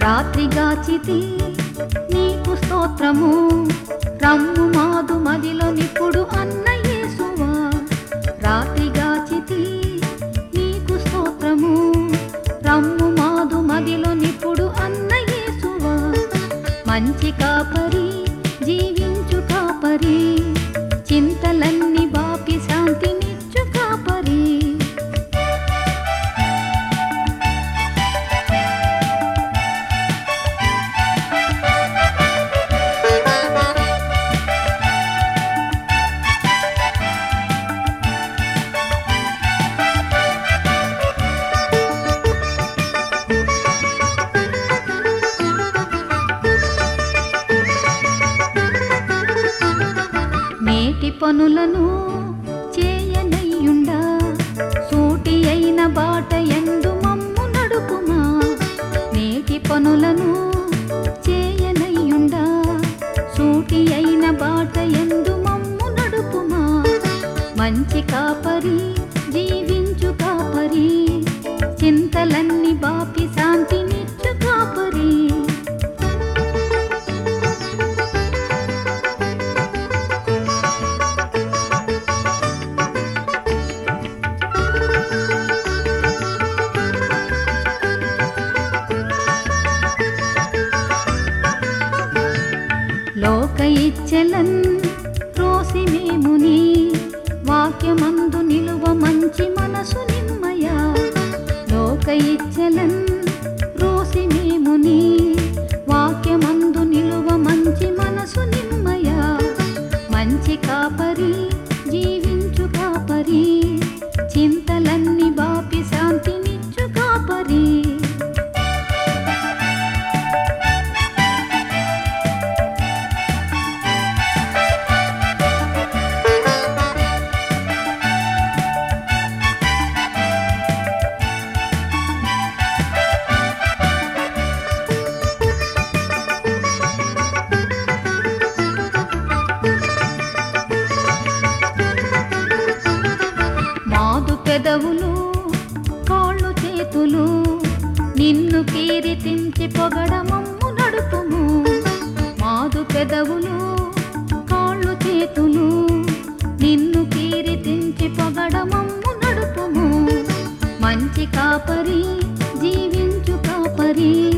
రాత్రిగాచితి నీకు స్తోత్రము, రమ్ము మాదు మదిలో నిప్పుడు అన్న యేసువా. రాత్రిగాచితి నీకు స్తోత్రము, రమ్ము మాదు మదిలో నిప్పుడు అన్న యేసువా. మంచి కాపరి జీవించు కాపరి, చింతలన్నీ బాపి శాంతినిచ్చు కాపరి. నేటి పనులను చేయనయ్యుండా, సూటి అయిన బాట ఎందు మమ్ము నడుపుమా. నేటి పనులను చేయనయ్యుండా, సూటి అయిన బాట ఎందు మమ్ము నడుపుమా. మంచి కాపరి జీవించు కాపరి, చింతలన్నీ బాపి శాంతినిచ్చు కాపరి. లోక ఇచ్చెలన్ రోసి మేముని, వాక్యమందు నిలువ మంచి మనసు నిమ్మయా. లోక ఇచ్చెలన్ రోసి మేముని, వాక్యమందు నిలువ మంచి మనసు నిమ్మయా. మంచి కాపరి జీవించు కాపరి, చింతలన్నీ బాపి శాంతినిచ్చు కాపరి. మాదు పెదవులు కాళ్ళు చేతులు, నిన్ను కీర్తించి పొగడమమ్ము నడుపుము. మాదు పెదవులు కాళ్ళు చేతులు, నిన్ను కీర్తించి పొగడమమ్ము నడుపుము. మంచి కాపరి జీవించు కాపరి,